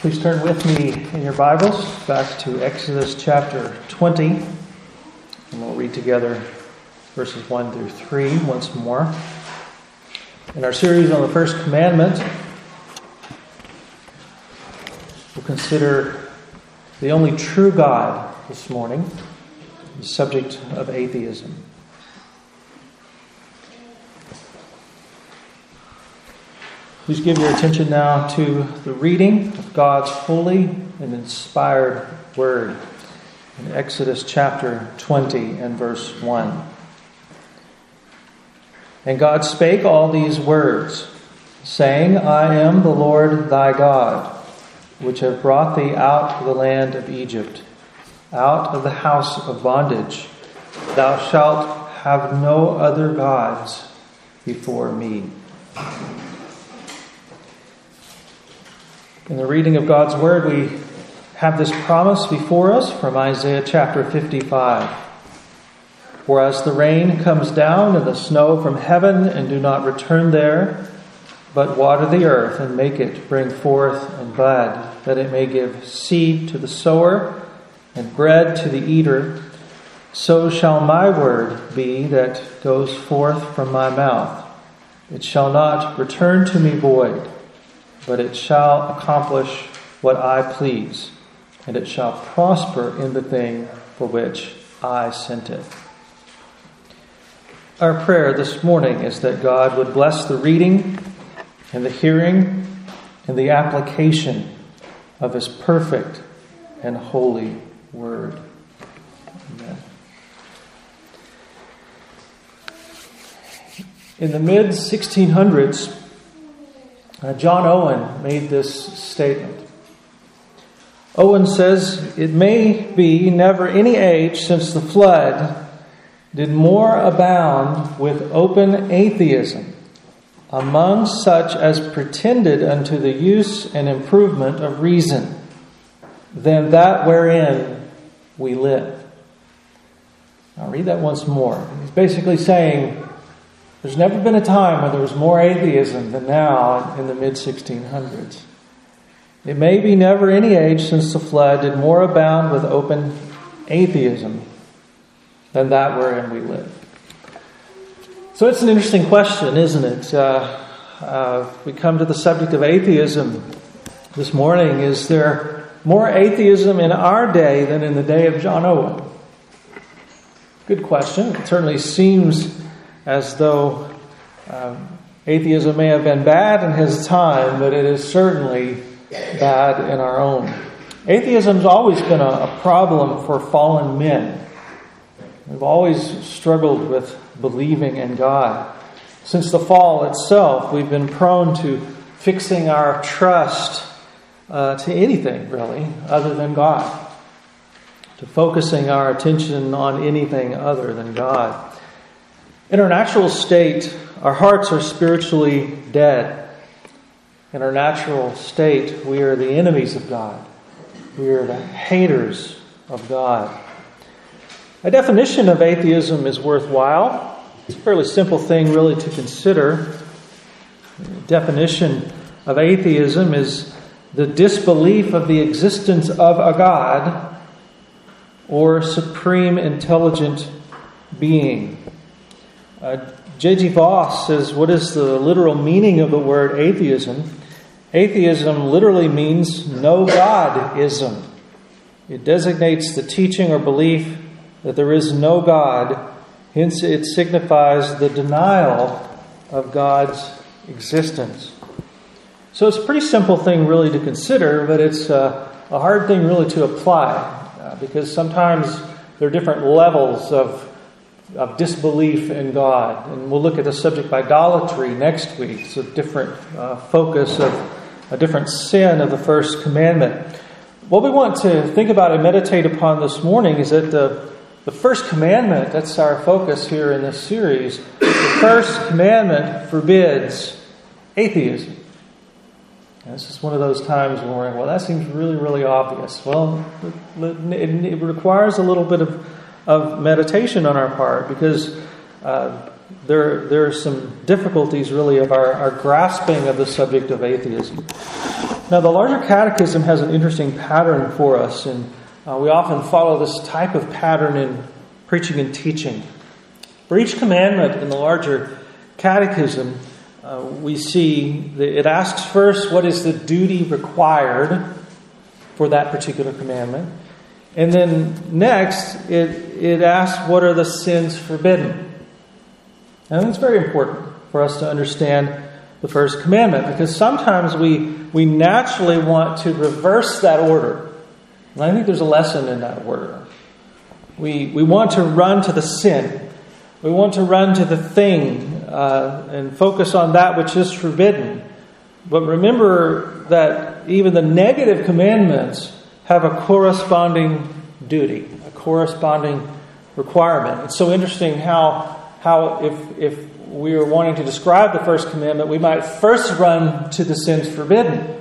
Please turn with me in your Bibles back to Exodus chapter 20, and we'll read together verses 1 through 3 once more. In our series on the first commandment, we'll consider the only true God this morning, the subject of atheism. Please give your attention now to the reading of God's holy and inspired word in Exodus chapter 20 and verse 1. And God spake all these words, saying, I am the Lord thy God, which have brought thee out of the land of Egypt, out of the house of bondage. Thou shalt have no other gods before me. In the reading of God's Word, we have this promise before us from Isaiah chapter 55. For as the rain comes down and the snow from heaven and do not return there, but water the earth and make it bring forth and bud, that it may give seed to the sower and bread to the eater, so shall my word be that goes forth from my mouth. It shall not return to me void, but it shall accomplish what I please, and it shall prosper in the thing for which I sent it. Our prayer this morning is that God would bless the reading and the hearing and the application of His perfect and holy word. Amen. In the mid-1600s, John Owen made this statement. Owen says, it may be never any age since the flood did more abound with open atheism among such as pretended unto the use and improvement of reason than that wherein we live. I'll read that once more. He's basically saying, there's never been a time when there was more atheism than now in the mid-1600s. It may be never any age since the flood did more abound with open atheism than that wherein we live. So it's an interesting question, isn't it? We come to the subject of atheism this morning. Is there more atheism in our day than in the day of John Owen? Good question. It certainly seems as though atheism may have been bad in his time, but it is certainly bad in our own. Atheism's always been a problem for fallen men. We've always struggled with believing in God. Since the fall itself, we've been prone to fixing our trust to anything, really, other than God. To focusing our attention on anything other than God. In our natural state, our hearts are spiritually dead. In our natural state, we are the enemies of God. We are the haters of God. A definition of atheism is worthwhile. It's a fairly simple thing, really, to consider. The definition of atheism is the disbelief of the existence of a God or supreme intelligent being. J.G. Voss says, what is the literal meaning of the word atheism? Atheism literally means no Godism. It designates the teaching or belief that there is no God. Hence, it signifies the denial of God's existence. So it's a pretty simple thing really to consider, but it's a hard thing really to apply because sometimes there are different levels of disbelief in God. And we'll look at the subject of idolatry next week. It's a different focus of a different sin of the first commandment. What we want to think about and meditate upon this morning is that the first commandment, that's our focus here in this series, the first commandment forbids atheism. And this is one of those times when we're like, well, that seems really, really obvious. Well, it requires a little bit of meditation on our part because there are some difficulties really of our grasping of the subject of atheism. Now, the Larger Catechism has an interesting pattern for us, and we often follow this type of pattern in preaching and teaching. For each commandment in the Larger Catechism, we see that it asks first what is the duty required for that particular commandment. And then next, it asks what are the sins forbidden. And I think it's very important for us to understand the first commandment, because sometimes we naturally want to reverse that order. And I think there's a lesson in that order. We want to run to the sin. We want to run to the thing and focus on that which is forbidden. But remember that even the negative commandments have a corresponding duty, a corresponding requirement. It's so interesting how if we were wanting to describe the first commandment, we might first run to the sins forbidden.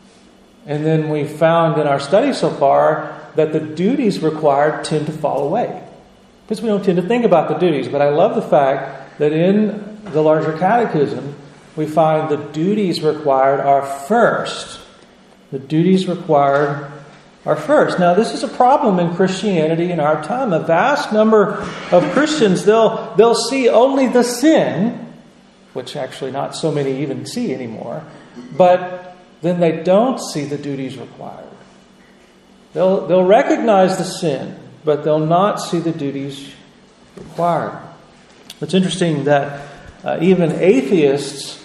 And then we found in our study so far that the duties required tend to fall away, because we don't tend to think about the duties. But I love the fact that in the Larger Catechism, we find the duties required are first. The duties required are first. Now, this is a problem in Christianity in our time. A vast number of Christians, they'll see only the sin, which actually not so many even see anymore, but then they don't see the duties required. They'll recognize the sin, but they'll not see the duties required. It's interesting that even atheists,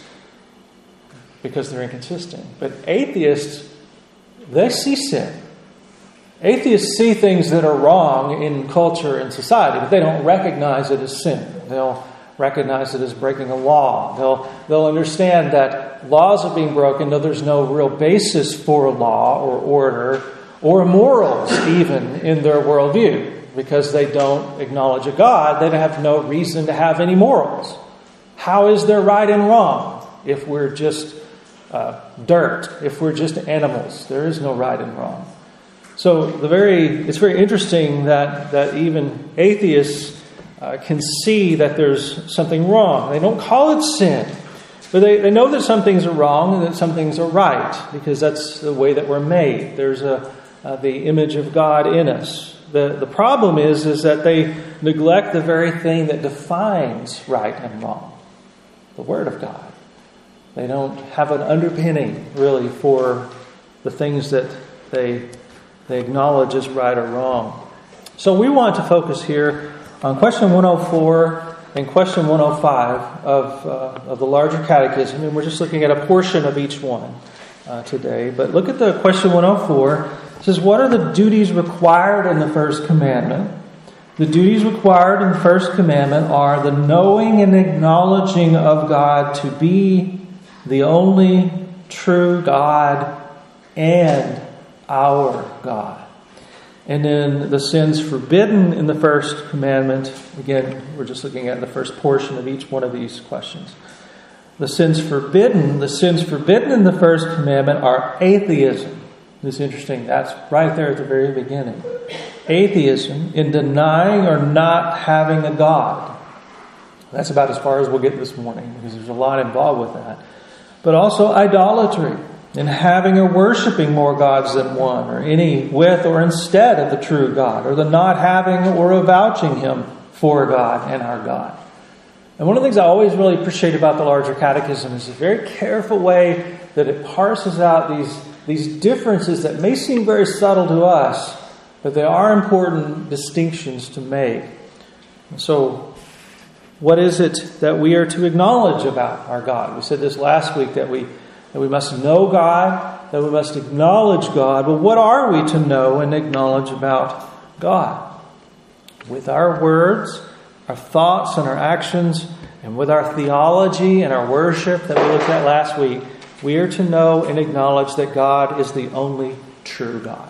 because they're inconsistent, but atheists, they see sin. Atheists see things that are wrong in culture and society, but they don't recognize it as sin. They'll recognize it as breaking a law. They'll understand that laws are being broken, though there's no real basis for law or order or morals even in their worldview. Because they don't acknowledge a God, they have no reason to have any morals. How is there right and wrong if we're just dirt, if we're just animals? There is no right and wrong. So it's very interesting that even atheists can see that there's something wrong. They don't call it sin, but they know that some things are wrong and that some things are right, because that's the way that we're made. There's the image of God in us. The problem is that they neglect the very thing that defines right and wrong, the Word of God. They don't have an underpinning, really, for the things that they acknowledge as right or wrong. So we want to focus here on question 104 and question 105 of the Larger Catechism, and we're just looking at a portion of each one today. But look at the question 104. It says, what are the duties required in the first commandment? The duties required in the first commandment are the knowing and acknowledging of God to be the only true God and our God. And then the sins forbidden in the first commandment, again, we're just looking at the first portion of each one of these questions. The sins forbidden in the first commandment are atheism. It's interesting, that's right there at the very beginning. Atheism, in denying or not having a God. That's about as far as we'll get this morning, because there's a lot involved with that. But also idolatry, in having or worshiping more gods than one, or any with or instead of the true God, or the not having or avouching Him for God and our God. And one of the things I always really appreciate about the Larger Catechism is the very careful way that it parses out these differences that may seem very subtle to us, but they are important distinctions to make. And so, what is it that we are to acknowledge about our God? We said this last week, that we must know God, that we must acknowledge God. But what are we to know and acknowledge about God? With our words, our thoughts and our actions, and with our theology and our worship that we looked at last week, we are to know and acknowledge that God is the only true God.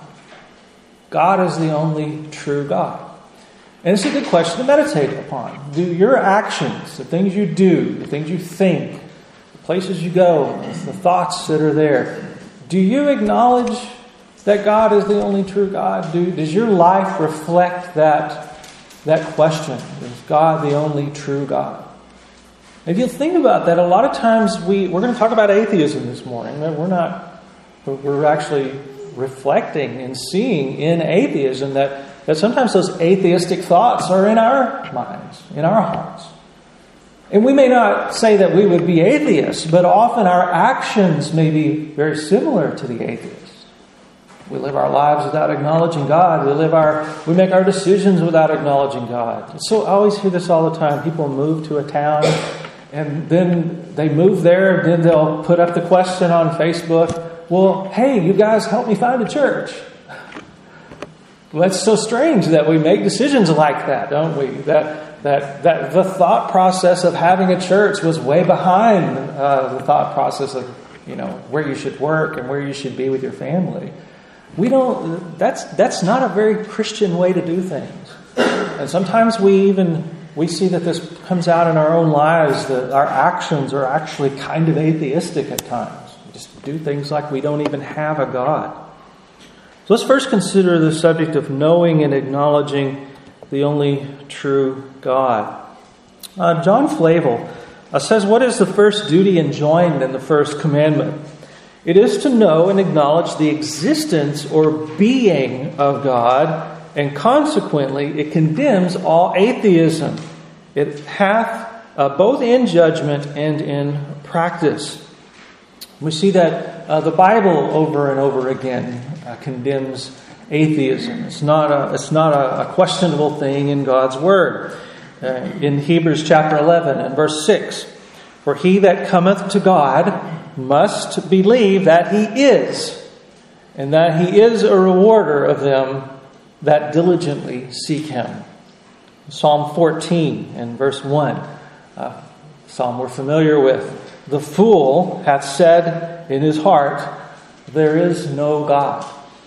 God is the only true God. And it's a good question to meditate upon. Do your actions, the things you do, the things you think, the places you go, the thoughts that are there, do you acknowledge that God is the only true God? Does your life reflect that question? Is God the only true God? If you think about that, a lot of times we're going to talk about atheism this morning. We're actually reflecting and seeing in atheism that sometimes those atheistic thoughts are in our minds, in our hearts. And we may not say that we would be atheists, but often our actions may be very similar to the atheist. We live our lives without acknowledging God. We make our decisions without acknowledging God. So I always hear this all the time. People move to a town, and then they move there, and then they'll put up the question on Facebook, well, hey, you guys help me find a church. Well, that's so strange that we make decisions like that, don't we? That the thought process of having a church was way behind the thought process of, where you should work and where you should be with your family. That's not a very Christian way to do things. And sometimes we see that this comes out in our own lives, that our actions are actually kind of atheistic at times. We just do things like we don't even have a God. So let's first consider the subject of knowing and acknowledging the only true God. John Flavel says, what is the first duty enjoined in the first commandment? It is to know and acknowledge the existence or being of God, and consequently it condemns all atheism. It hath both in judgment and in practice. We see that the Bible over and over again condemns atheism. It's not a questionable thing in God's Word. In Hebrews chapter 11 and verse 6, for he that cometh to God must believe that he is, and that he is a rewarder of them that diligently seek him. Psalm 14 and verse 1, psalm we're familiar with. The fool hath said in his heart, there is no God.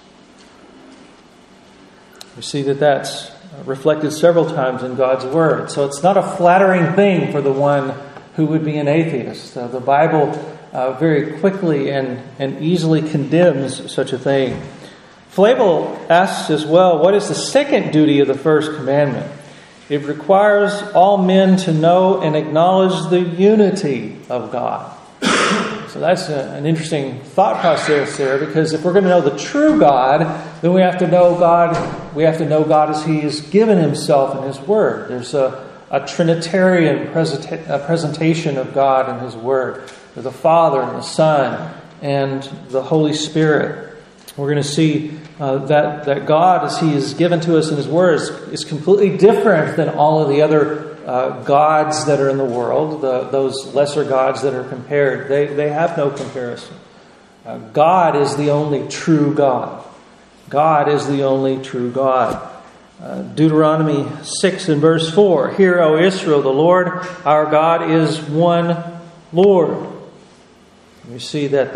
We see that that's reflected several times in God's Word. So it's not a flattering thing for the one who would be an atheist. The Bible very quickly and easily condemns such a thing. Flavel asks as well, what is the second duty of the first commandment? It requires all men to know and acknowledge the unity of God. So that's an interesting thought process there, because if we're going to know the true God, then we have to know God. We have to know God as He has given Himself in His Word. There's a Trinitarian presentation of God in His Word. The Father and the Son and the Holy Spirit. We're going to see that God, as He is given to us in His Word, is completely different than all of the other gods that are in the world, those lesser gods that are compared. They have no comparison. God is the only true God. God is the only true God. Deuteronomy 6 and verse 4. Hear, O Israel, the Lord our God is one Lord. You see that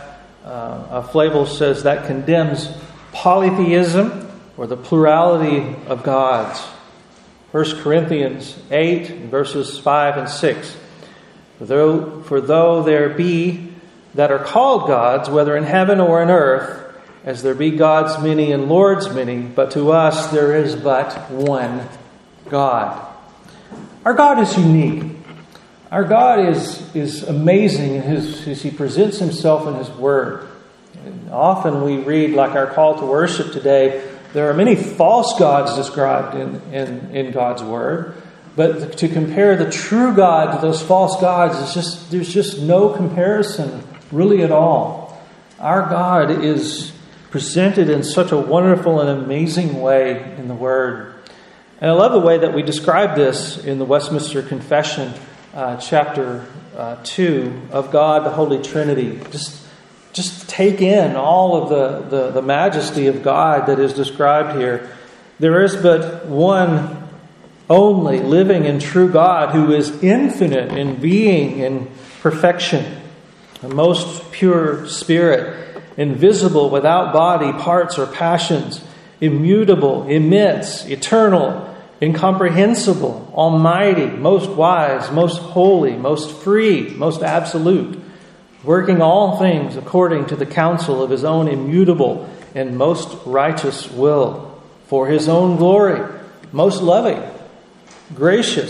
Flavel says that condemns polytheism, or the plurality of gods. 1 Corinthians 8, verses 5 and 6. For though there be that are called gods, whether in heaven or in earth, as there be gods many and lords many, but to us there is but one God. Our God is unique. Our God is amazing as He presents Himself in His Word. And often we read, like our call to worship today, there are many false gods described in God's Word. But to compare the true God to those false gods, there's just no comparison really at all. Our God is presented in such a wonderful and amazing way in the Word. And I love the way that we describe this in the Westminster Confession, chapter 2, of God, the Holy Trinity. Just take in all of the majesty of God that is described here. There is but one only living and true God who is infinite in being and perfection, the most pure spirit, invisible, without body, parts, or passions, immutable, immense, eternal, incomprehensible, almighty, most wise, most holy, most free, most absolute, working all things according to the counsel of His own immutable and most righteous will, for His own glory, most loving, gracious,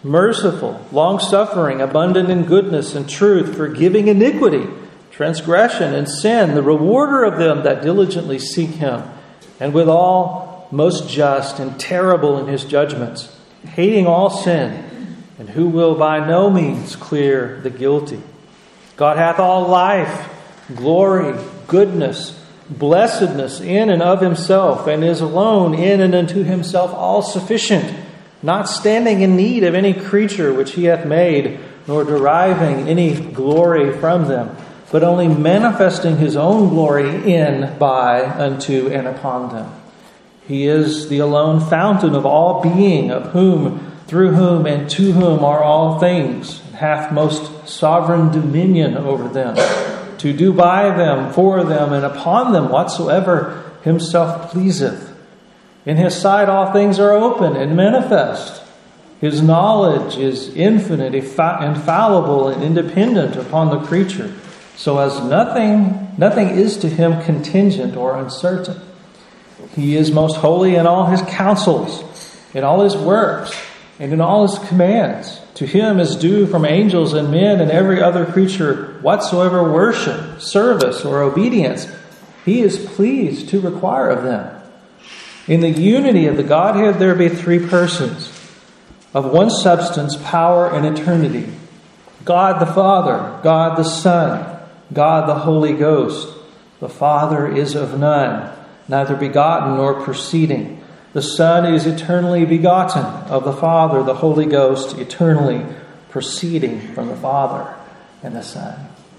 merciful, long-suffering, abundant in goodness and truth, forgiving iniquity, transgression, and sin, the rewarder of them that diligently seek Him, and withal most just and terrible in His judgments, hating all sin, and who will by no means clear the guilty. God hath all life, glory, goodness, blessedness in and of Himself, and is alone in and unto Himself all sufficient, not standing in need of any creature which He hath made, nor deriving any glory from them, but only manifesting His own glory in, by, unto, and upon them. He is the alone fountain of all being, of whom, through whom, and to whom are all things, and hath most sovereign dominion over them, to do by them, for them, and upon them whatsoever Himself pleaseth. In His sight all things are open and manifest. His knowledge is infinite, infallible, and independent upon the creature, so as nothing is to Him contingent or uncertain. He is most holy in all His counsels, in all His works, and in all His commands. To Him is due from angels and men and every other creature whatsoever worship, service, or obedience He is pleased to require of them. In the unity of the Godhead there be three persons, of one substance, power, and eternity. God the Father, God the Son, God the Holy Ghost. The Father is of none, neither begotten nor proceeding. The Son is eternally begotten of the Father, the Holy Ghost eternally proceeding from the Father and the Son.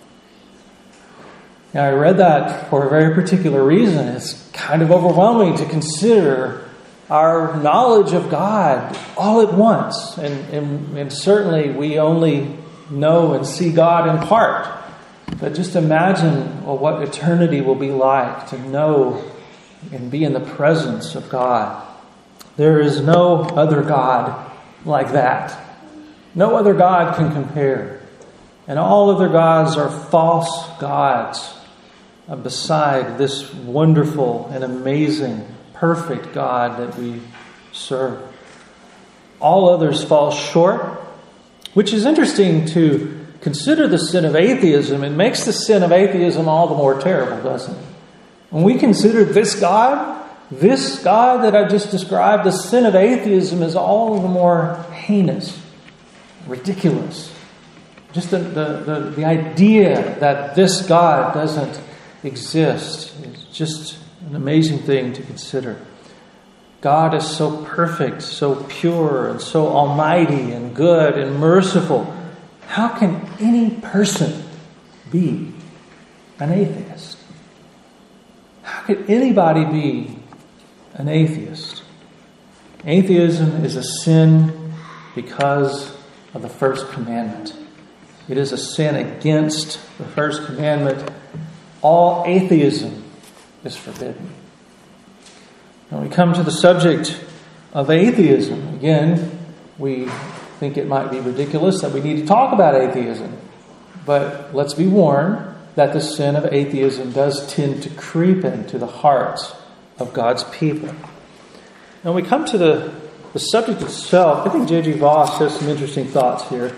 Now, I read that for a very particular reason. It's kind of overwhelming to consider our knowledge of God all at once. And certainly we only know and see God in part. But just imagine what eternity will be like to know and be in the presence of God. There is no other God like that. No other God can compare. And all other gods are false gods beside this wonderful and amazing, perfect God that we serve. All others fall short, which is interesting to consider the sin of atheism. It makes the sin of atheism all the more terrible, doesn't it? When we consider this God that I just described, the sin of atheism is all the more heinous, ridiculous. Just the idea that this God doesn't exist is just an amazing thing to consider. God is so perfect, so pure, and so almighty and good and merciful. How can any person be an atheist? How could anybody be an atheist? Atheism is a sin because of the first commandment. It is a sin against the first commandment. All atheism is forbidden. When we come to the subject of atheism, again, we think it might be ridiculous that we need to talk about atheism. But let's be warned that the sin of atheism does tend to creep into the hearts of God's people. Now, when we come to the subject itself, I think J.G. Voss has some interesting thoughts here.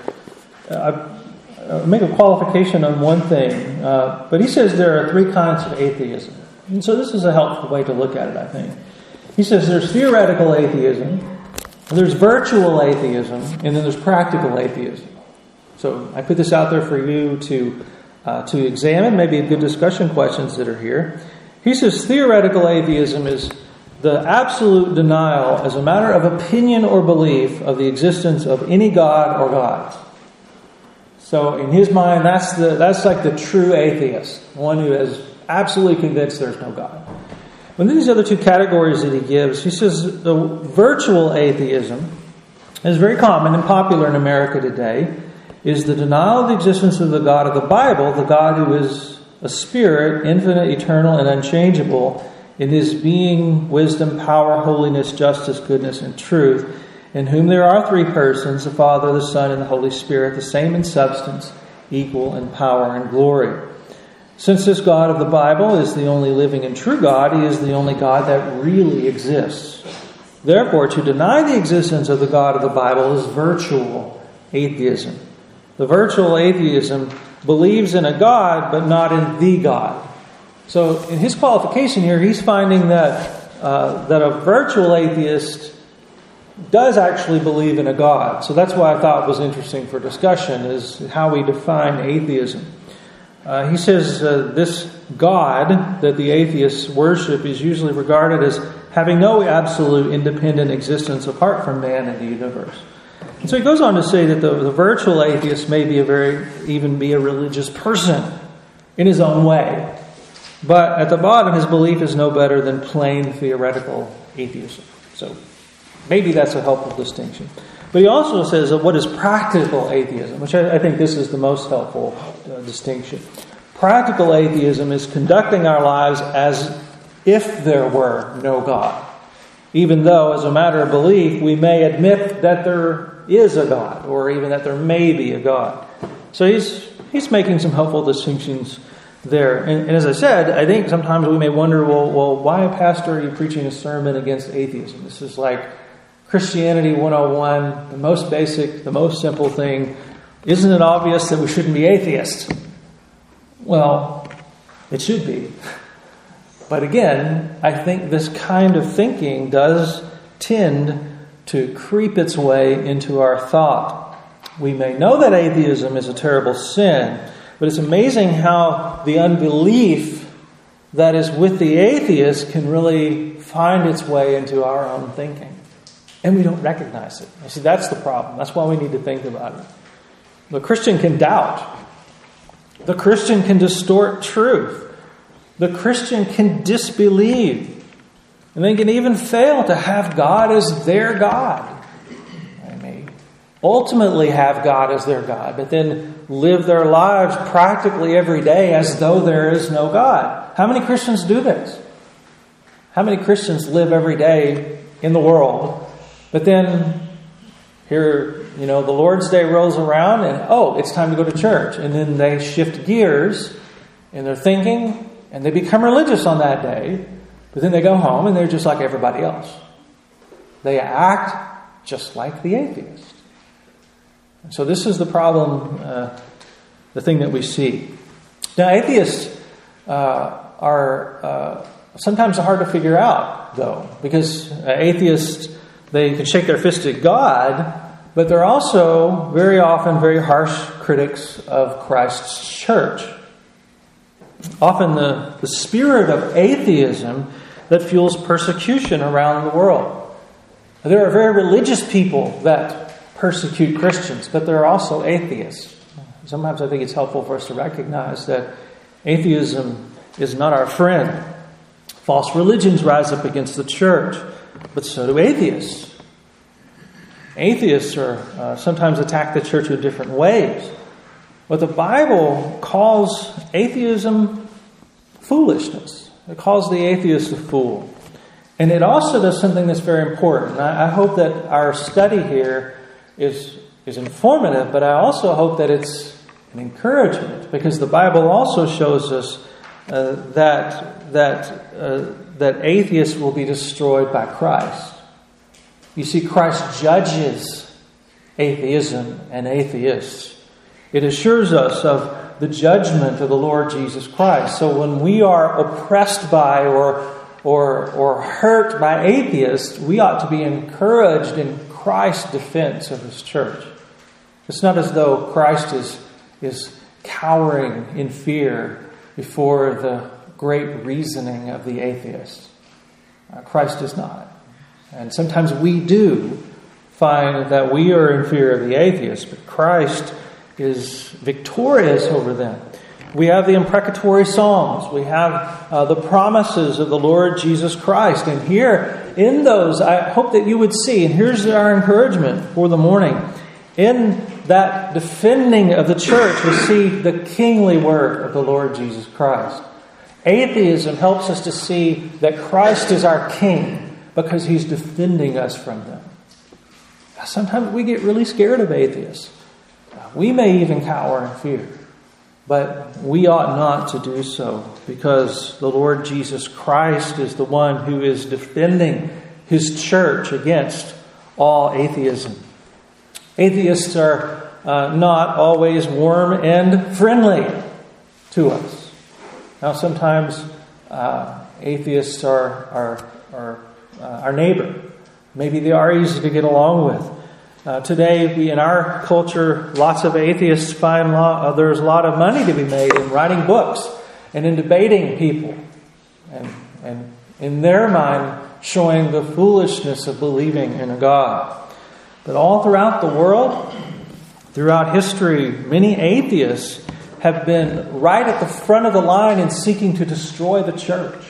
I make a qualification on one thing, but he says there are three kinds of atheism. And so this is a helpful way to look at it, I think. He says there's theoretical atheism, there's virtual atheism, and then there's practical atheism. So I put this out there for you to examine, maybe good discussion questions that are here. He says theoretical atheism is the absolute denial as a matter of opinion or belief of the existence of any God or gods. So in his mind, that's like the true atheist, one who is absolutely convinced there's no God. When these other two categories that he gives, he says the virtual atheism is very common and popular in America today, is the denial of the existence of the God of the Bible, the God who is a spirit, infinite, eternal, and unchangeable in his being, wisdom, power, holiness, justice, goodness, and truth, in whom there are three persons, the Father, the Son, and the Holy Spirit, the same in substance, equal in power and glory. Since this God of the Bible is the only living and true God, he is the only God that really exists. Therefore, to deny the existence of the God of the Bible is virtual atheism. The virtual atheism believes in a God, but not in the God. So in his qualification here, he's finding that a virtual atheist does actually believe in a God. So that's why I thought it was interesting for discussion, is how we define atheism. He says this God that the atheists worship is usually regarded as having no absolute independent existence apart from man and the universe. And so he goes on to say that the virtual atheist may be even be a religious person in his own way. But at the bottom, his belief is no better than plain theoretical atheism. So maybe that's a helpful distinction. But he also says that what is practical atheism, which I think this is the most helpful distinction. Practical atheism is conducting our lives as if there were no God. Even though, as a matter of belief, we may admit that there is a God, or even that there may be a God. So he's making some helpful distinctions there. And as I said, I think sometimes we may wonder, well, why, Pastor, are you preaching a sermon against atheism? This is like Christianity 101, the most basic, the most simple thing. Isn't it obvious that we shouldn't be atheists? Well, it should be. But again, I think this kind of thinking does tend to creep its way into our thought. We may know that atheism is a terrible sin, but it's amazing how the unbelief that is with the atheist can really find its way into our own thinking. And we don't recognize it. You see, that's the problem. That's why we need to think about it. The Christian can doubt. The Christian can distort truth. The Christian can disbelieve. And they can even fail to have God as their God. They may ultimately have God as their God, but then live their lives practically every day as though there is no God. How many Christians do this? How many Christians live every day in the world, but then here, the Lord's Day rolls around and, it's time to go to church. And then they shift gears in their thinking and they become religious on that day. But then they go home and they're just like everybody else. They act just like the atheist. And so this is the problem, the thing that we see. Now, atheists are sometimes hard to figure out, though, because atheists, they can shake their fist at God, but they're also very often very harsh critics of Christ's church. Often the spirit of atheism that fuels persecution around the world. There are very religious people that persecute Christians, but there are also atheists. Sometimes I think it's helpful for us to recognize that atheism is not our friend. False religions rise up against the church, but so do atheists. Atheists are sometimes attack the church in different ways. But the Bible calls atheism foolishness. It calls the atheist a fool. And it also does something that's very important. I hope that our study here is informative, but I also hope that it's an encouragement, because the Bible also shows us that atheists will be destroyed by Christ. You see, Christ judges atheism and atheists. It assures us of the judgment of the Lord Jesus Christ. So when we are oppressed by or hurt by atheists, we ought to be encouraged in Christ's defense of His church. It's not as though Christ is cowering in fear before the great reasoning of the atheist. Christ is not. And sometimes we do find that we are in fear of the atheist, but Christ is victorious over them. We have the imprecatory Psalms. We have the promises of the Lord Jesus Christ. And here, in those, I hope that you would see, and here's our encouragement for the morning, in that defending of the church, we see the kingly work of the Lord Jesus Christ. Atheism helps us to see that Christ is our King, because He's defending us from them. Sometimes we get really scared of atheists. We may even cower in fear. But we ought not to do so, because the Lord Jesus Christ is the one who is defending His church against all atheism. Atheists are not always warm and friendly to us. Now, sometimes atheists are our neighbor. Maybe they are easy to get along with. Today, in our culture, lots of atheists find there's a lot of money to be made in writing books and in debating people. And in their mind, showing the foolishness of believing in a God. But all throughout the world, throughout history, many atheists have been right at the front of the line in seeking to destroy the church.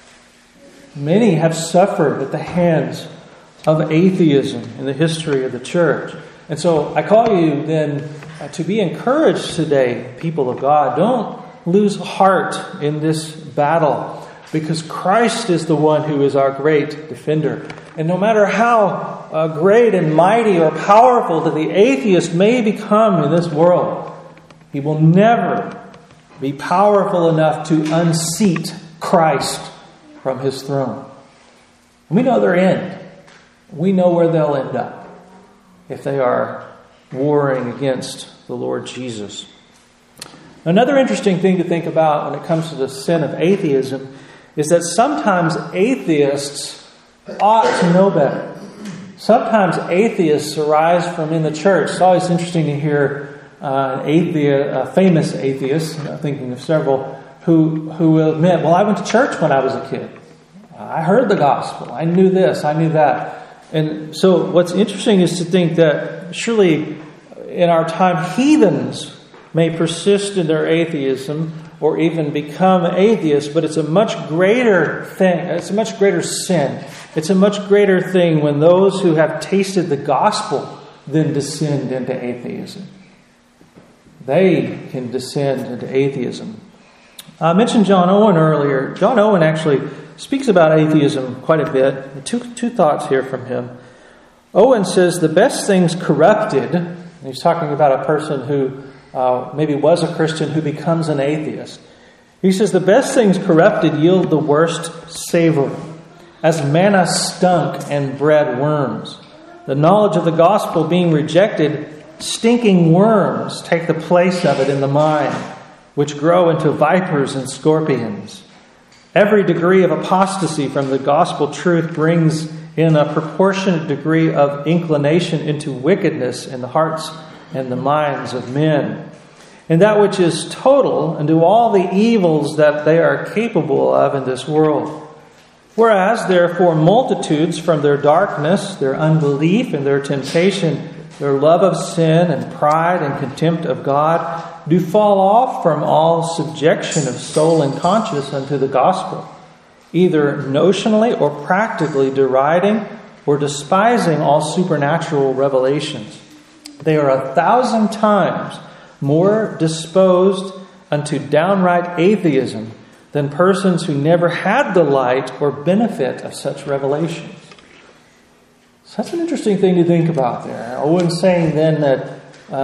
Many have suffered at the hands of atheism in the history of the church. And so I call you then to be encouraged today, people of God. Don't lose heart in this battle, because Christ is the one who is our great defender. And no matter how great and mighty or powerful that the atheist may become in this world, he will never be powerful enough to unseat Christ from his throne. We know their end. We know where they'll end up if they are warring against the Lord Jesus. Another interesting thing to think about when it comes to the sin of atheism is that sometimes atheists ought to know better. Sometimes atheists arise from in the church. It's always interesting to hear a famous atheist, thinking of several, who will admit, well, I went to church when I was a kid. I heard the gospel. I knew this. I knew that. And so what's interesting is to think that surely in our time, heathens may persist in their atheism or even become atheists, but it's a much greater thing. It's a much greater sin. It's a much greater thing when those who have tasted the gospel then descend into atheism. They can descend into atheism. I mentioned John Owen earlier. John Owen actually speaks about atheism quite a bit. Two thoughts here from him. Owen says the best things corrupted, and he's talking about a person who maybe was a Christian who becomes an atheist. He says the best things corrupted yield the worst savor, as manna stunk and bred worms. The knowledge of the gospel being rejected, stinking worms take the place of it in the mind, which grow into vipers and scorpions. Every degree of apostasy from the gospel truth brings in a proportionate degree of inclination into wickedness in the hearts and the minds of men. And that which is total unto all the evils that they are capable of in this world. Whereas, therefore, multitudes from their darkness, their unbelief and their temptation, their love of sin and pride and contempt of God, do fall off from all subjection of soul and conscience unto the gospel, either notionally or practically deriding or despising all supernatural revelations. They are 1,000 times more disposed unto downright atheism than persons who never had the light or benefit of such revelations. So that's an interesting thing to think about there. Owen's saying then that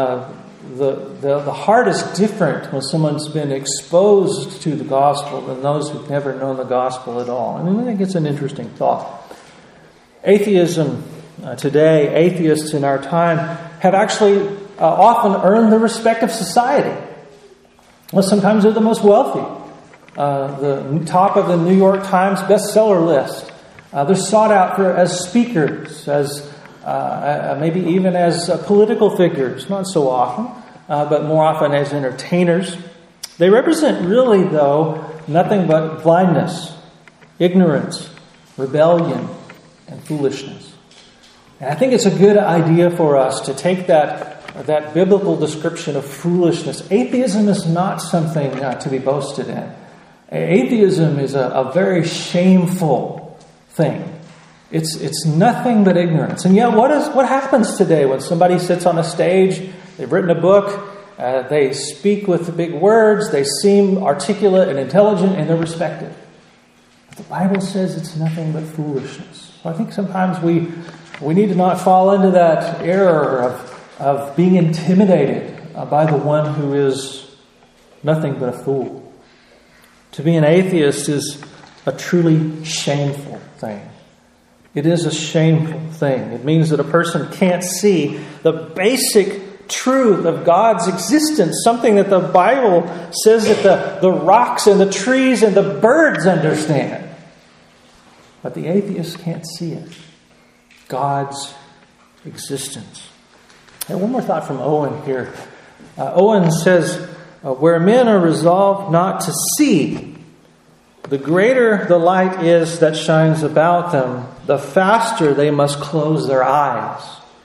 the heart is different when someone's been exposed to the gospel than those who've never known the gospel at all. And I think it's an interesting thought. Atheism today, atheists in our time, have actually often earned the respect of society. Well, sometimes they're the most wealthy. The top of the New York Times bestseller list. They're sought out as speakers, as maybe even as political figures. Not so often, but more often as entertainers. They represent really, though, nothing but blindness, ignorance, rebellion, and foolishness. And I think it's a good idea for us to take that biblical description of foolishness. Atheism is not something to be boasted in. Atheism is a very shameful thing. It's nothing but ignorance. And yet, what happens today when somebody sits on a stage, they've written a book, they speak with big words, they seem articulate and intelligent, and they're respected. But the Bible says it's nothing but foolishness. So I think sometimes we need to not fall into that error of being intimidated by the one who is nothing but a fool. To be an atheist is a truly shameful thing. It is a shameful thing. It means that a person can't see the basic truth of God's existence, something that the Bible says that the rocks and the trees and the birds understand. But the atheist can't see it. God's existence. And one more thought from Owen here. Owen says, where men are resolved not to see, the greater the light is that shines about them, the faster they must close their eyes.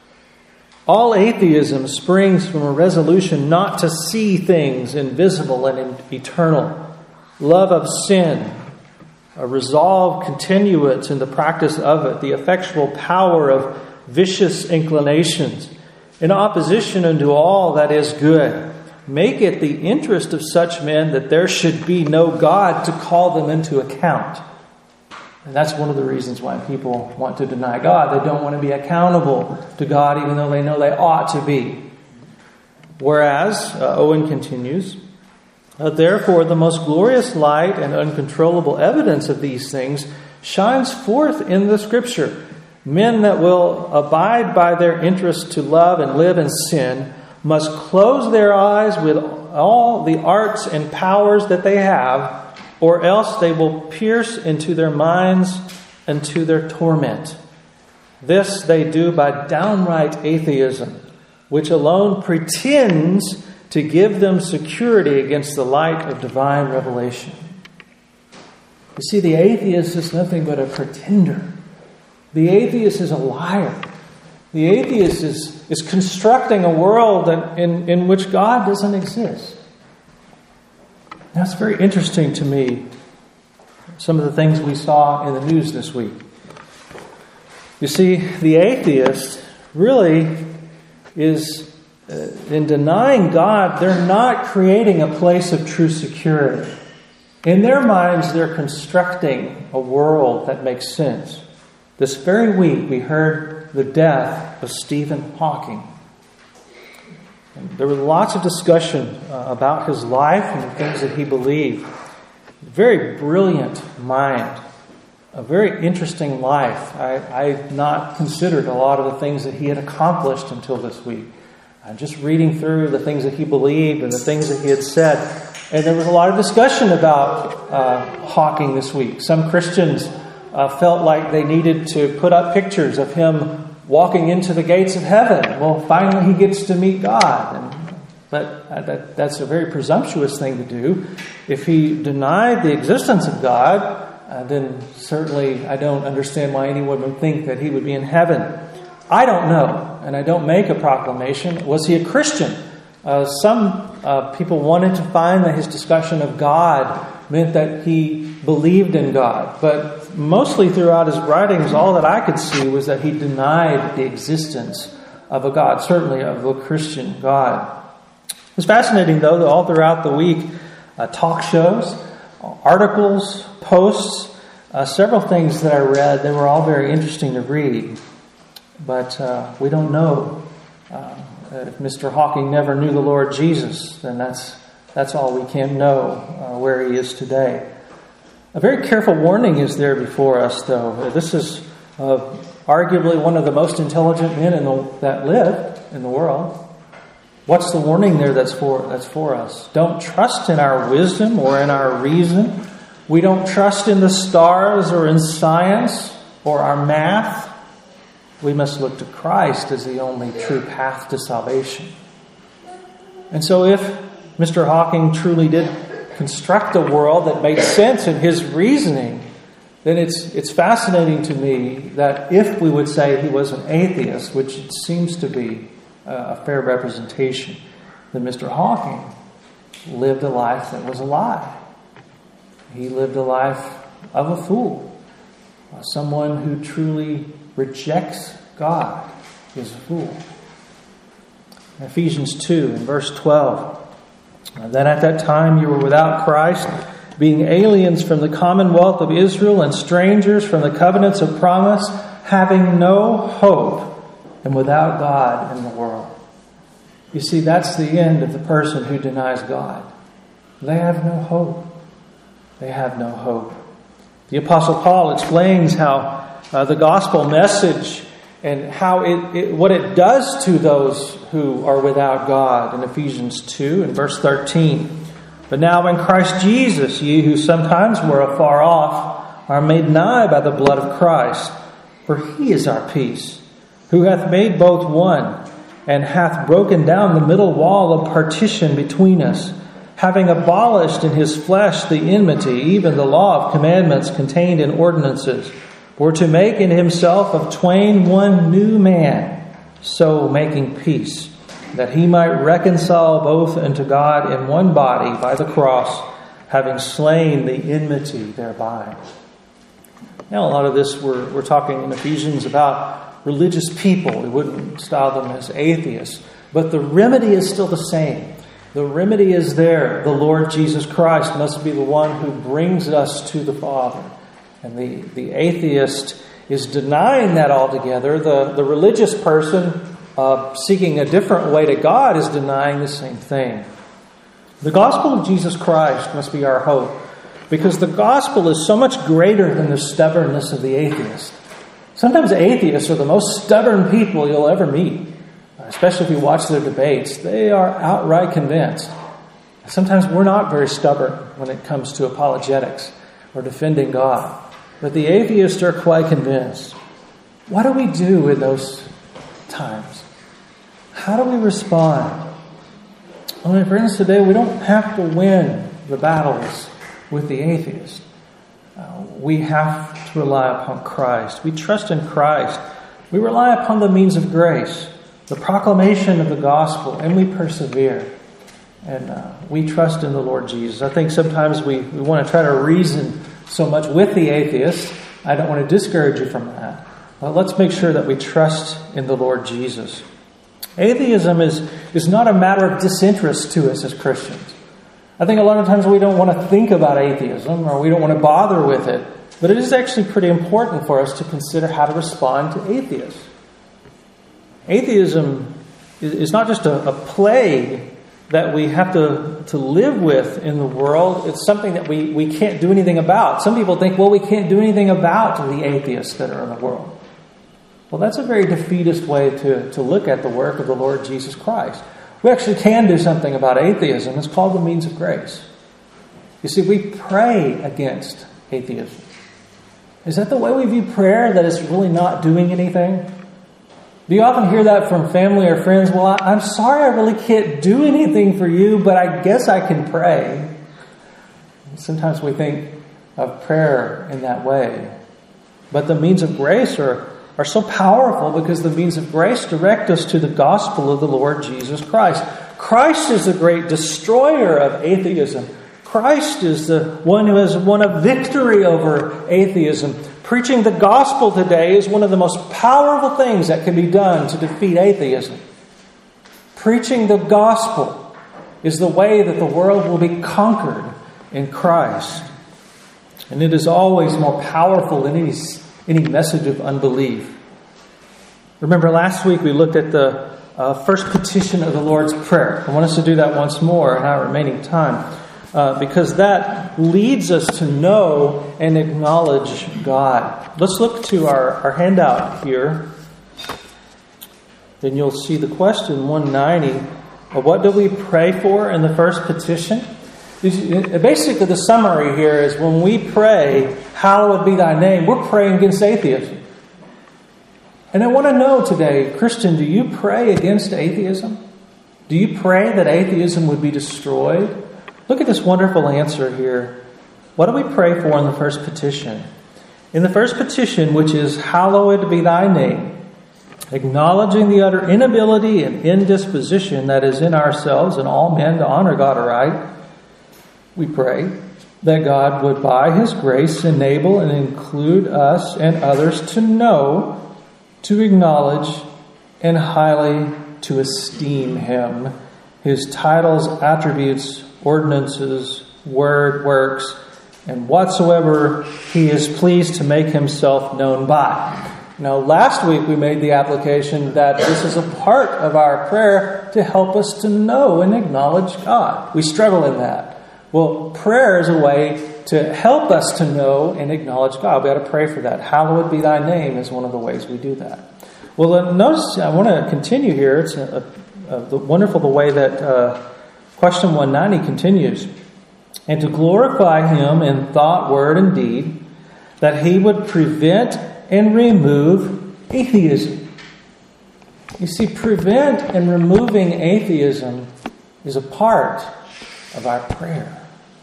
All atheism springs from a resolution not to see things invisible and eternal, love of sin, a resolved continuance in the practice of it, the effectual power of vicious inclinations, in opposition unto all that is good. Make it the interest of such men that there should be no God to call them into account. And that's one of the reasons why people want to deny God. They don't want to be accountable to God, even though they know they ought to be. Whereas, Owen continues, therefore the most glorious light and uncontrollable evidence of these things shines forth in the Scripture. Men that will abide by their interest to love and live in sin must close their eyes with all the arts and powers that they have, or else they will pierce into their minds and to their torment. This they do by downright atheism, which alone pretends to give them security against the light of divine revelation. You see, the atheist is nothing but a pretender. The atheist is a liar. The atheist is constructing a world in which God doesn't exist. Now, it's very interesting to me, some of the things we saw in the news this week. You see, the atheist really is, in denying God, they're not creating a place of true security. In their minds, they're constructing a world that makes sense. This very week, we heard the death of Stephen Hawking. And there was lots of discussion about his life and the things that he believed. Very brilliant mind. A very interesting life. I not considered a lot of the things that he had accomplished until this week. I'm just reading through the things that he believed and the things that he had said. And there was a lot of discussion about Hawking this week. Some Christians felt like they needed to put up pictures of him walking into the gates of heaven. Well, finally he gets to meet God. But that's a very presumptuous thing to do. If he denied the existence of God, then certainly I don't understand why anyone would think that he would be in heaven. I don't know, and I don't make a proclamation. Was he a Christian? Some people wanted to find that his discussion of God meant that he believed in God. But mostly throughout his writings, all that I could see was that he denied the existence of a God, certainly of a Christian God. It was fascinating, though, that all throughout the week, talk shows, articles, posts, several things that I read, they were all very interesting to read. But we don't know if Mr. Hawking never knew the Lord Jesus, then that's all we can know where he is today. A very careful warning is there before us, though. This is arguably one of the most intelligent men that lived in the world. What's the warning there that's for us? Don't trust in our wisdom or in our reason. We don't trust in the stars or in science or our math. We must look to Christ as the only true path to salvation. And so if Mr. Hawking truly did construct a world that made sense in his reasoning, then it's fascinating to me that if we would say he was an atheist, which it seems to be a fair representation, then Mr. Hawking lived a life that was a lie. He lived a life of a fool. Someone who truly rejects God is a fool. In Ephesians 2, in verse 12, then at that time you were without Christ, being aliens from the commonwealth of Israel and strangers from the covenants of promise, having no hope and without God in the world. You see, that's the end of the person who denies God. They have no hope. They have no hope. The Apostle Paul explains how the gospel message and how what it does to those who are without God in Ephesians 2 and verse 13. But now in Christ Jesus, ye who sometimes were afar off are made nigh by the blood of Christ. For he is our peace, who hath made both one, and hath broken down the middle wall of partition between us, having abolished in his flesh the enmity, even the law of commandments contained in ordinances, for to make in himself of twain one new man, so making peace, that he might reconcile both unto God in one body by the cross, having slain the enmity thereby. Now, a lot of this we're talking in Ephesians about religious people. We wouldn't style them as atheists. But the remedy is still the same. The remedy is there. The Lord Jesus Christ must be the one who brings us to the Father. And the atheist is denying that altogether. The religious person seeking a different way to God is denying the same thing. The gospel of Jesus Christ must be our hope, because the gospel is so much greater than the stubbornness of the atheist. Sometimes atheists are the most stubborn people you'll ever meet, especially if you watch their debates. They are outright convinced. Sometimes we're not very stubborn when it comes to apologetics or defending God. But the atheists are quite convinced. What do we do in those times? How do we respond? Well, my friends, today we don't have to win the battles with the atheist. We have to rely upon Christ. We trust in Christ. We rely upon the means of grace, the proclamation of the gospel, and we persevere. And we trust in the Lord Jesus. I think sometimes we want to try to reason so much with the atheist. I don't want to discourage you from that. But let's make sure that we trust in the Lord Jesus. Atheism is not a matter of disinterest to us as Christians. I think a lot of times we don't want to think about atheism, or we don't want to bother with it. But it is actually pretty important for us to consider how to respond to atheists. Atheism is not just a plague that we have to live with in the world. It's something that we can't do anything about. Some people think, well, we can't do anything about the atheists that are in the world. Well, that's a very defeatist way to look at the work of the Lord Jesus Christ. We actually can do something about atheism. It's called the means of grace. You see, we pray against atheism. Is that the way we view prayer, that it's really not doing anything? Do you often hear that from family or friends? Well, I'm sorry I really can't do anything for you, but I guess I can pray. Sometimes we think of prayer in that way. But the means of grace are so powerful because the means of grace direct us to the gospel of the Lord Jesus Christ. Christ is the great destroyer of atheism. Christ is the one who has won a victory over atheism. Preaching the gospel today is one of the most powerful things that can be done to defeat atheism. Preaching the gospel is the way that the world will be conquered in Christ. And it is always more powerful than any message of unbelief. Remember, last week we looked at the first petition of the Lord's Prayer. I want us to do that once more in our remaining time, because that leads us to know and acknowledge God. Let's look to our handout here. Then you'll see the question 190. What do we pray for in the first petition? Basically, the summary here is when we pray, hallowed be thy name, we're praying against atheism. And I want to know today, Christian, do you pray against atheism? Do you pray that atheism would be destroyed? Look at this wonderful answer here. What do we pray for in the first petition? In the first petition, which is, hallowed be thy name, acknowledging the utter inability and indisposition that is in ourselves and all men to honor God aright, we pray that God would by His grace enable and include us and others to know, to acknowledge, and highly to esteem Him, His titles, attributes, ordinances, word, works, and whatsoever He is pleased to make Himself known by. Now, last week we made the application that this is a part of our prayer to help us to know and acknowledge God. We struggle in that. Well, prayer is a way to help us to know and acknowledge God. We ought to pray for that. Hallowed be thy name is one of the ways we do that. Well, notice, I want to continue here. It's wonderful the way that question 190 continues. And to glorify him in thought, word, and deed, that he would prevent and remove atheism. You see, prevent and removing atheism is a part of our prayer.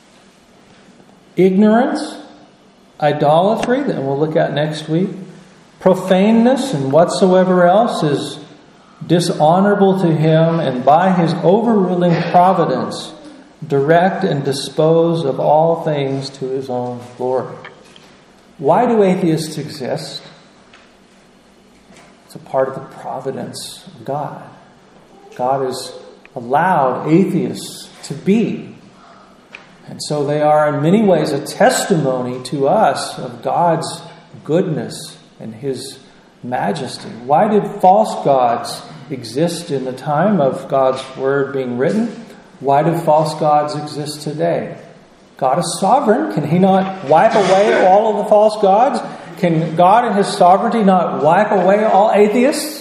Ignorance, idolatry, that we'll look at next week, profaneness, and whatsoever else is dishonorable to him, and by his overruling providence, direct and dispose of all things to his own glory. Why do atheists exist? It's a part of the providence of God. God has allowed atheists to be. And so they are in many ways a testimony to us of God's goodness and his majesty. Why did false gods exist in the time of God's word being written? Why do false gods exist today? God is sovereign. Can he not wipe away all of the false gods? Can God in his sovereignty not wipe away all atheists?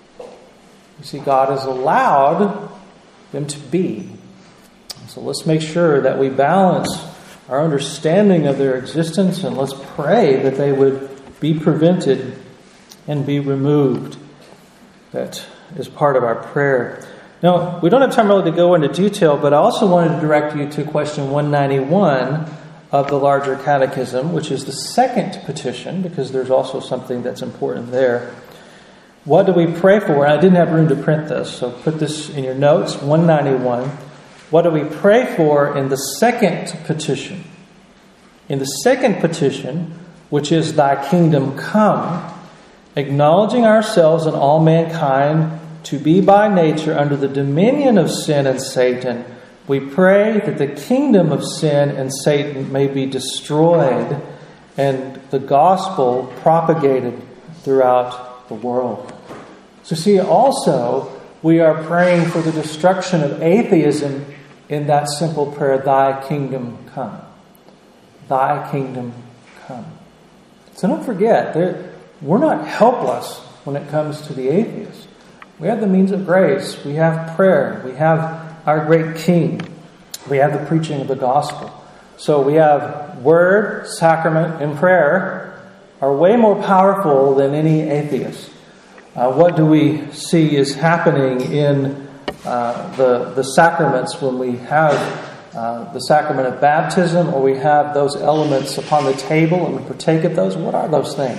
You see, God has allowed them to be. So let's make sure that we balance our understanding of their existence, and let's pray that they would be prevented and be removed. That is part of our prayer. Now, we don't have time really to go into detail, but I also wanted to direct you to question 191 of the larger catechism, which is the second petition, because there's also something that's important there. What do we pray for? And I didn't have room to print this, so put this in your notes, 191. What do we pray for in the second petition? In the second petition, which is thy kingdom come, acknowledging ourselves and all mankind to be by nature under the dominion of sin and Satan, we pray that the kingdom of sin and Satan may be destroyed and the gospel propagated throughout the world. So see, also, we are praying for the destruction of atheism in that simple prayer, thy kingdom come. Thy kingdom come. So don't forget, we're not helpless when it comes to the atheist. We have the means of grace. We have prayer. We have our great King. We have the preaching of the gospel. So we have word, sacrament, and prayer are way more powerful than any atheist. What do we see is happening in the sacraments when we have the sacrament of baptism, or we have those elements upon the table and we partake of those? What are those things?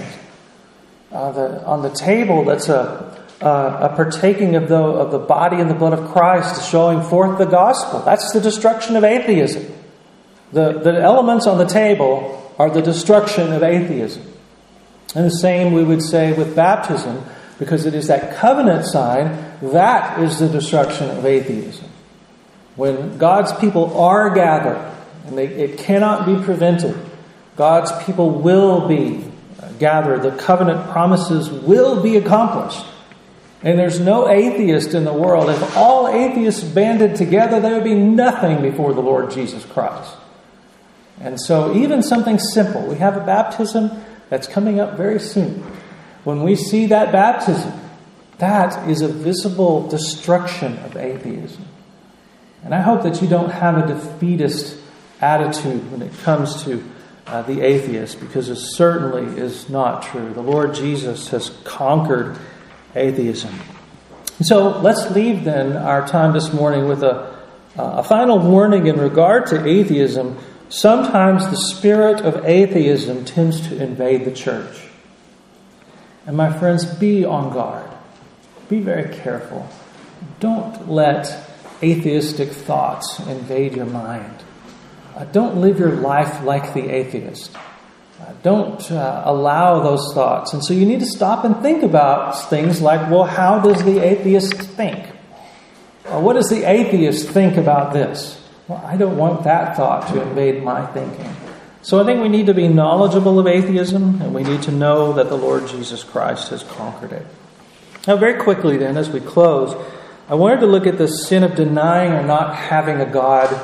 On the table, that's a partaking of the body and the blood of Christ, showing forth the gospel. That's the destruction of atheism. The elements on the table are the destruction of atheism. And the same we would say with baptism, because it is that covenant sign, that is the destruction of atheism. When God's people are gathered, and it cannot be prevented, God's people will be gathered. The covenant promises will be accomplished. And there's no atheist in the world. If all atheists banded together, there would be nothing before the Lord Jesus Christ. And so even something simple, we have a baptism that's coming up very soon. When we see that baptism, that is a visible destruction of atheism. And I hope that you don't have a defeatist attitude when it comes to the atheist, because it certainly is not true. The Lord Jesus has conquered atheism. So let's leave then our time this morning with a final warning in regard to atheism. Sometimes the spirit of atheism tends to invade the church. And my friends, be on guard. Be very careful. Don't let atheistic thoughts invade your mind. Don't live your life like the atheist. Don't allow those thoughts. And so you need to stop and think about things like, well, how does the atheist think? What does the atheist think about this? Well, I don't want that thought to invade my thinking. So I think we need to be knowledgeable of atheism, and we need to know that the Lord Jesus Christ has conquered it. Now, very quickly then, as we close, I wanted to look at the sin of denying or not having a God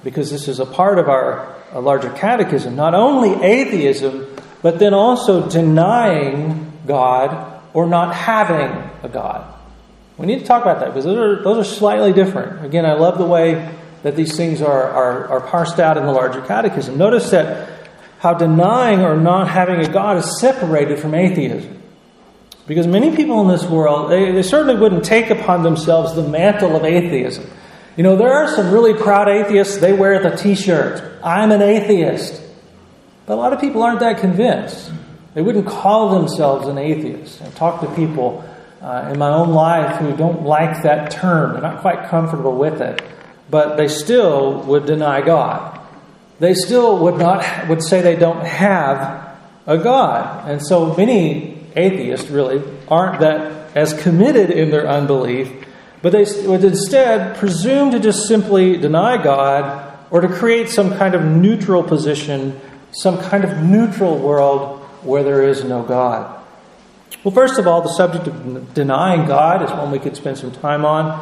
because this is a part of a larger catechism. Not only atheism, but then also denying God or not having a God. We need to talk about that because those are slightly different. Again, I love the way that these things are parsed out in the larger catechism. Notice that how denying or not having a God is separated from atheism. Because many people in this world, they certainly wouldn't take upon themselves the mantle of atheism. You know, there are some really proud atheists, they wear the t-shirt, "I'm an atheist." But a lot of people aren't that convinced. They wouldn't call themselves an atheist. I've talked to people in my own life who don't like that term. They're not quite comfortable with it. But they still would deny God. They still would say they don't have a God. And so many atheists really aren't that as committed in their unbelief, but they would instead presume to just simply deny God or to create some kind of neutral position, some kind of neutral world where there is no God. Well, first of all, the subject of denying God is one we could spend some time on.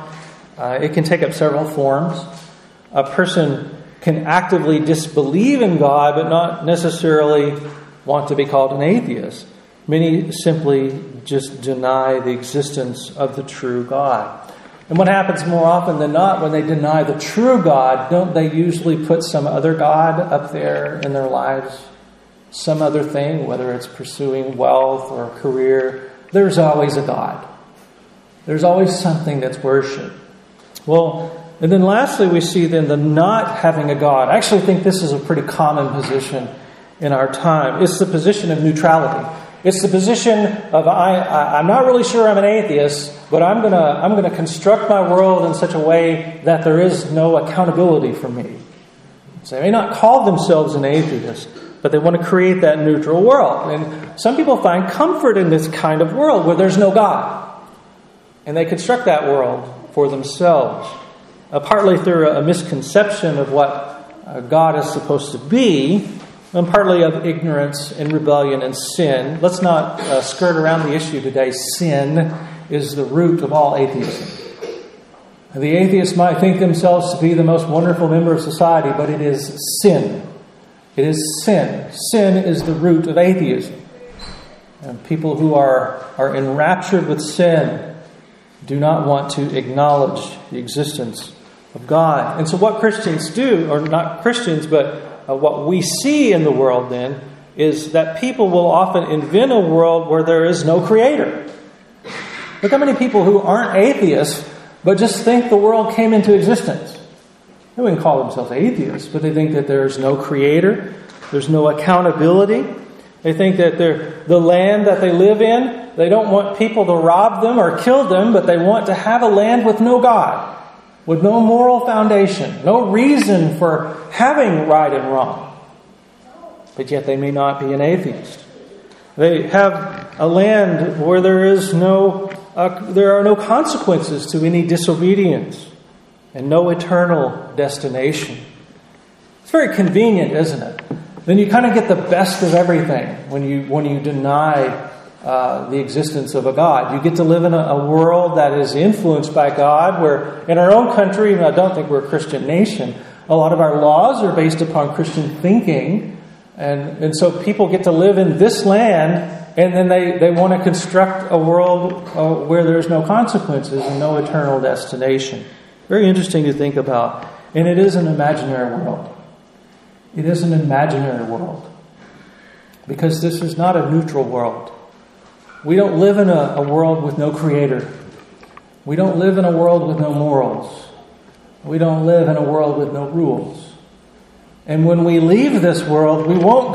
It can take up several forms. A person can actively disbelieve in God, but not necessarily want to be called an atheist. Many simply just deny the existence of the true God. And what happens more often than not when they deny the true God, don't they usually put some other God up there in their lives? Some other thing, whether it's pursuing wealth or a career. There's always a God. There's always something that's worshipped. Well, and then lastly, we see then the not having a God. I actually think this is a pretty common position in our time. It's the position of neutrality. It's the position of I'm not really sure I'm an atheist, but I'm gonna construct my world in such a way that there is no accountability for me. So they may not call themselves an atheist, but they want to create that neutral world. And some people find comfort in this kind of world where there's no God. And they construct that world for themselves. Partly through a misconception of what God is supposed to be, and partly of ignorance and rebellion and sin. Let's not skirt around the issue today. Sin is the root of all atheism. The atheists might think themselves to be the most wonderful member of society, but it is sin. It is sin. Sin is the root of atheism. And people who are enraptured with sin do not want to acknowledge the existence of God. And so what Christians do, or not Christians, but what we see in the world then, is that people will often invent a world where there is no creator. Look how many people who aren't atheists, but just think the world came into existence. They wouldn't call themselves atheists, but they think that there's no creator, there's no accountability. They think that the land that they live in, they don't want people to rob them or kill them, but they want to have a land with no God, with no moral foundation, no reason for having right and wrong. But yet they may not be an atheist. They have a land where there are no consequences to any disobedience and no eternal destination. It's very convenient, isn't it? Then you kind of get the best of everything when you deny the existence of a God. You get to live in a world that is influenced by God, where in our own country, and I don't think we're a Christian nation, a lot of our laws are based upon Christian thinking. And so people get to live in this land, and then they want to construct a world where there's no consequences and no eternal destination. Very interesting to think about. And it is an imaginary world. It is an imaginary world. Because this is not a neutral world. We don't live in a world with no creator. We don't live in a world with no morals. We don't live in a world with no rules. And when we leave this world, we won't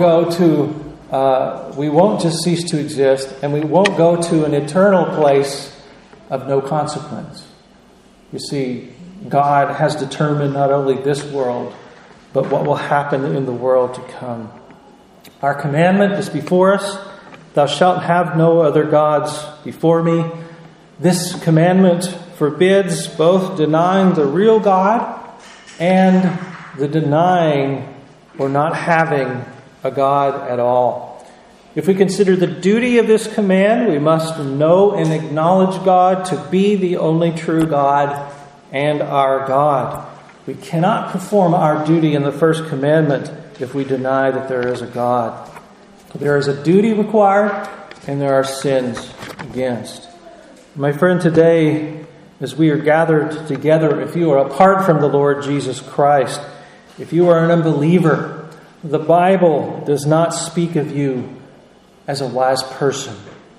just cease to exist, and we won't go to an eternal place of no consequence. You see, God has determined not only this world, but what will happen in the world to come. Our commandment is before us. Thou shalt have no other gods before me. This commandment forbids both denying the real God and the denying or not having a God at all. If we consider the duty of this command, we must know and acknowledge God to be the only true God and our God. We cannot perform our duty in the first commandment if we deny that there is a God. There is a duty required, and there are sins against. My friend, today, as we are gathered together, if you are apart from the Lord Jesus Christ, if you are an unbeliever, the Bible does not speak of you as a wise person.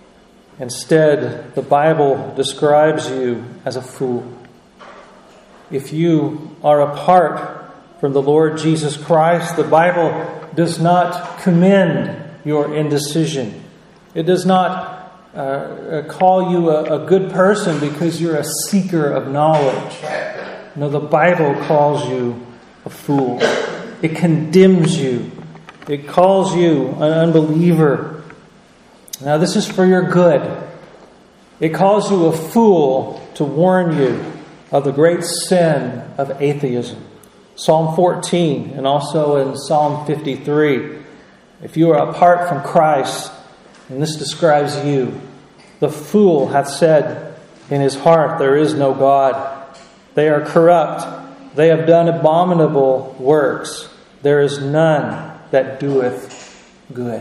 Instead, the Bible describes you as a fool. If you are apart from the Lord Jesus Christ, the Bible does not commend your indecision. It does not call you a good person because you're a seeker of knowledge. No, the Bible calls you a fool. It condemns you. It calls you an unbeliever. Now, this is for your good. It calls you a fool to warn you of the great sin of atheism. Psalm 14 and also in Psalm 53. If you are apart from Christ, and this describes you, the fool hath said in his heart, there is no God. They are corrupt. They have done abominable works. There is none that doeth good.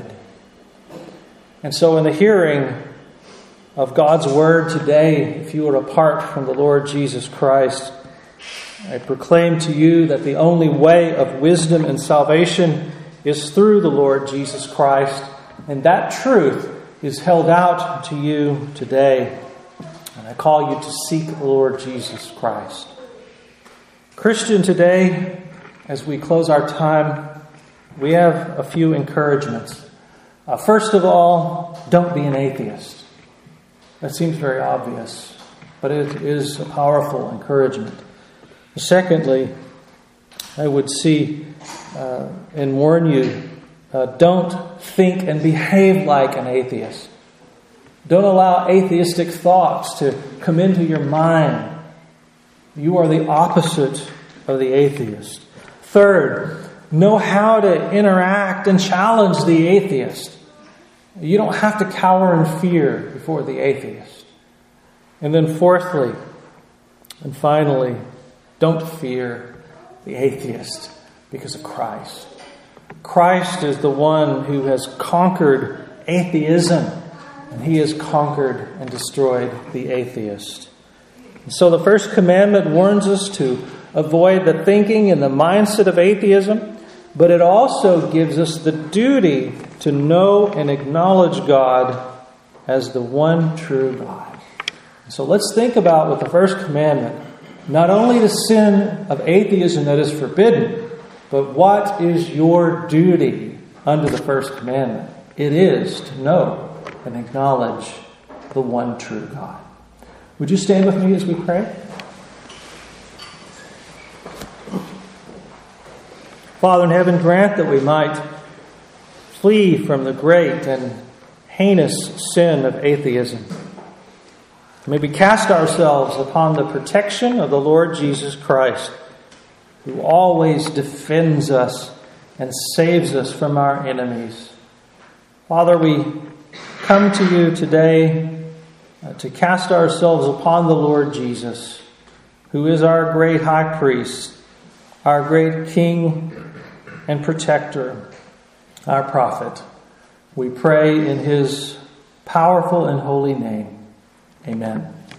And so in the hearing of God's word today, if you are apart from the Lord Jesus Christ, I proclaim to you that the only way of wisdom and salvation is through the Lord Jesus Christ, and that truth is held out to you today. And I call you to seek the Lord Jesus Christ. Christian, today, as we close our time, we have a few encouragements. First of all, don't be an atheist. That seems very obvious, but it is a powerful encouragement. Secondly, I would see and warn you, don't think and behave like an atheist. Don't allow atheistic thoughts to come into your mind. You are the opposite of the atheist. Third, know how to interact and challenge the atheist. You don't have to cower in fear before the atheist. And then fourthly, and finally, don't fear the atheist because of Christ. Christ is the one who has conquered atheism, and he has conquered and destroyed the atheist. And so the first commandment warns us to avoid the thinking and the mindset of atheism, but it also gives us the duty to know and acknowledge God as the one true God. So let's think about with the first commandment, not only the sin of atheism that is forbidden, but what is your duty under the first commandment? It is to know and acknowledge the one true God. Would you stand with me as we pray? Father in heaven, grant that we might flee from the great and heinous sin of atheism. May we cast ourselves upon the protection of the Lord Jesus Christ, who always defends us and saves us from our enemies. Father, we come to you today to cast ourselves upon the Lord Jesus, who is our great high priest, our great King and protector, our prophet. We pray in his powerful and holy name. Amen.